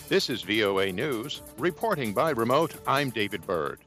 This is VOA News. Reporting by remote, I'm David Byrd.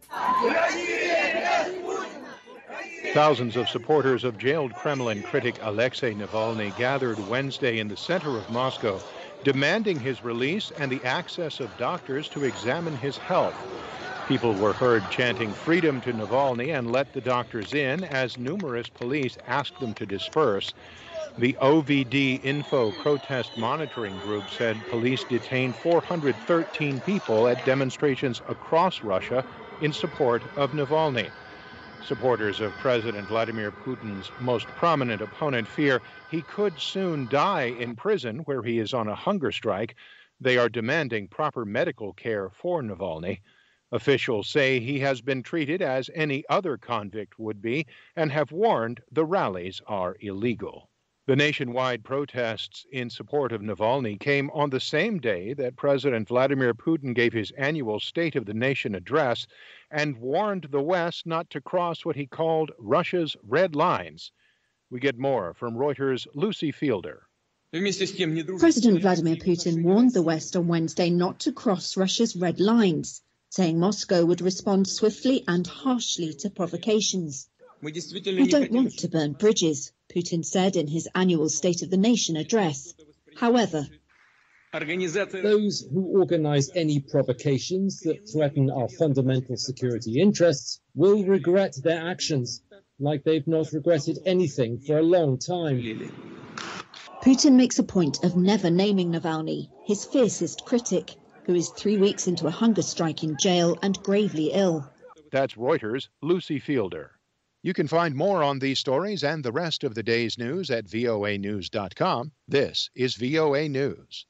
Thousands of supporters of jailed Kremlin critic Alexei Navalny gathered Wednesday in the center of Moscow, demanding his release and the access of doctors to examine his health. People were heard chanting freedom to Navalny and let the doctors in as numerous police asked them to disperse. The OVD Info protest monitoring group said police detained 413 people at demonstrations across Russia in support of Navalny. Supporters of President Vladimir Putin's most prominent opponent fear he could soon die in prison where he is on a hunger strike. They are demanding proper medical care for Navalny. Officials say he has been treated as any other convict would be and have warned the rallies are illegal. The nationwide protests in support of Navalny came on the same day that President Vladimir Putin gave his annual State of the Nation address and warned the West not to cross what he called Russia's red lines. We get more from Reuters' Lucy Fielder. President Vladimir Putin warned the West on Wednesday not to cross Russia's red lines, saying Moscow would respond swiftly and harshly to provocations. We don't want to burn bridges, Putin said in his annual State of the Nation address. However, those who organize any provocations that threaten our fundamental security interests will regret their actions, like they've not regretted anything for a long time. Putin makes a point of never naming Navalny, his fiercest critic, who is 3 weeks into a hunger strike in jail and gravely ill. That's Reuters' Lucy Fielder. You can find more on these stories and the rest of the day's news at voanews.com. This is VOA News.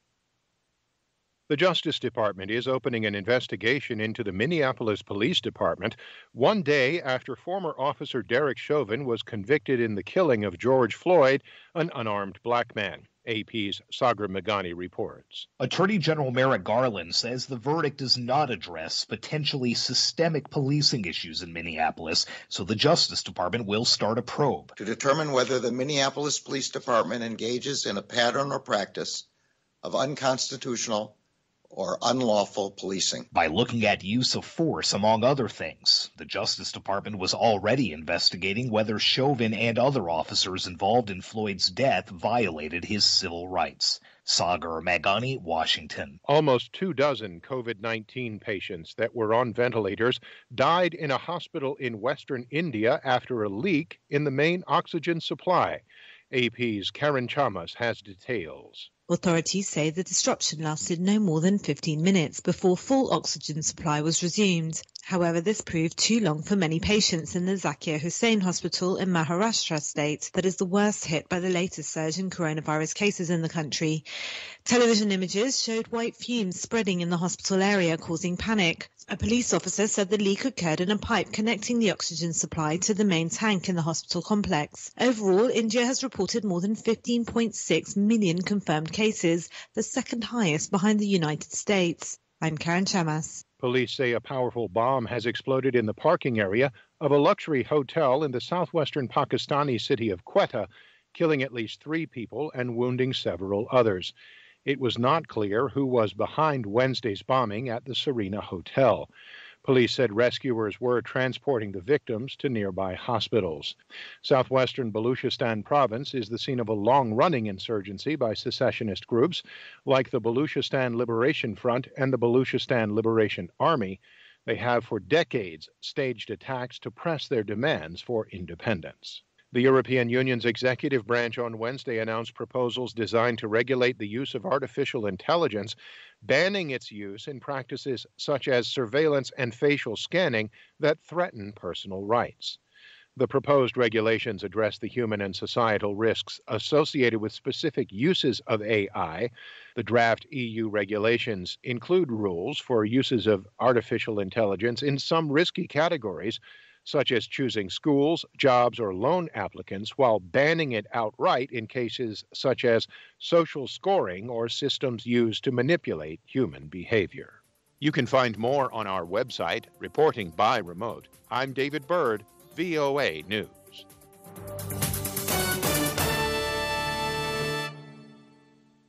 The Justice Department is opening an investigation into the Minneapolis Police Department 1 day after former officer Derek Chauvin was convicted in the killing of George Floyd, an unarmed black man. AP's Sagar Meghani reports. Attorney General Merrick Garland says the verdict does not address potentially systemic policing issues in Minneapolis, so the Justice Department will start a probe to determine whether the Minneapolis Police Department engages in a pattern or practice of unconstitutional or unlawful policing. By looking at use of force, among other things. The Justice Department was already investigating whether Chauvin and other officers involved in Floyd's death violated his civil rights. Sagar Meghani, Washington. Almost 24 COVID-19 patients that were on ventilators died in a hospital in western India after a leak in the main oxygen supply. AP's Karen Chamas has details. Authorities say the disruption lasted no more than 15 minutes before full oxygen supply was resumed. However, this proved too long for many patients in the Zakir Hussain Hospital in Maharashtra state that is the worst hit by the latest surge in coronavirus cases in the country. Television images showed white fumes spreading in the hospital area, causing panic. A police officer said the leak occurred in a pipe connecting the oxygen supply to the main tank in the hospital complex. Overall, India has reported more than 15.6 million confirmed cases, the second highest behind the United States. I'm Karen Chamas. Police say a powerful bomb has exploded in the parking area of a luxury hotel in the southwestern Pakistani city of Quetta, killing at least 3 people and wounding several others. It was not clear who was behind Wednesday's bombing at the Serena Hotel. Police said rescuers were transporting the victims to nearby hospitals. Southwestern Baluchistan province is the scene of a long-running insurgency by secessionist groups like the Baluchistan Liberation Front and the Baluchistan Liberation Army. They have for decades staged attacks to press their demands for independence. The European Union's executive branch on Wednesday announced proposals designed to regulate the use of artificial intelligence, banning its use in practices such as surveillance and facial scanning that threaten personal rights. The proposed regulations address the human and societal risks associated with specific uses of AI. The draft EU regulations include rules for uses of artificial intelligence in some risky categories, such as choosing schools, jobs, or loan applicants, while banning it outright in cases such as social scoring or systems used to manipulate human behavior. You can find more on our website, Reporting by Remote. I'm David Byrd, VOA News.